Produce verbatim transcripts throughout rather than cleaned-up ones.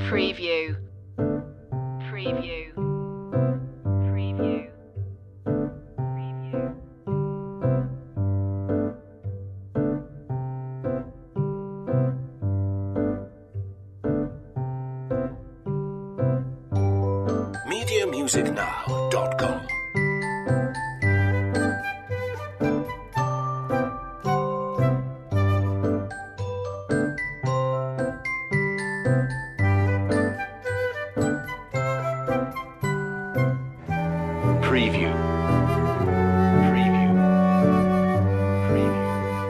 Preview. Preview. Preview. Preview. media music now dot com Preview. Preview. Preview.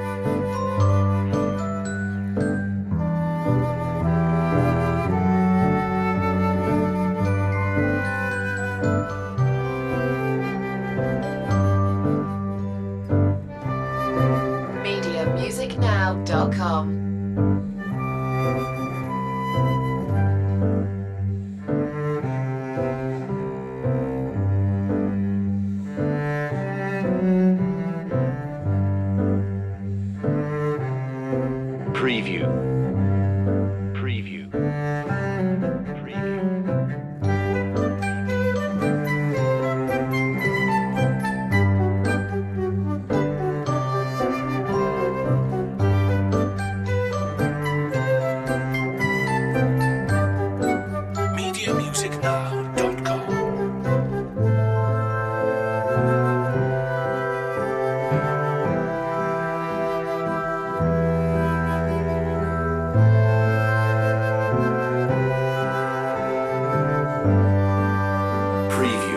media music now dot com. Preview. Preview. Preview. media music now dot com Preview.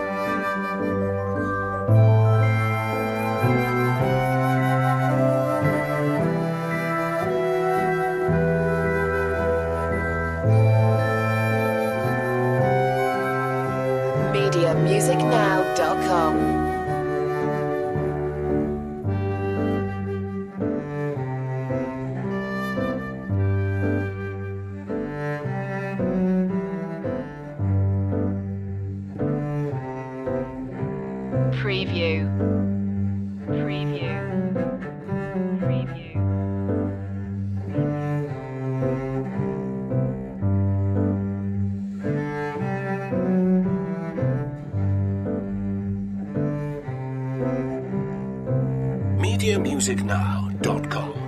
media music now dot com. Preview. Preview. Preview. media music now dot com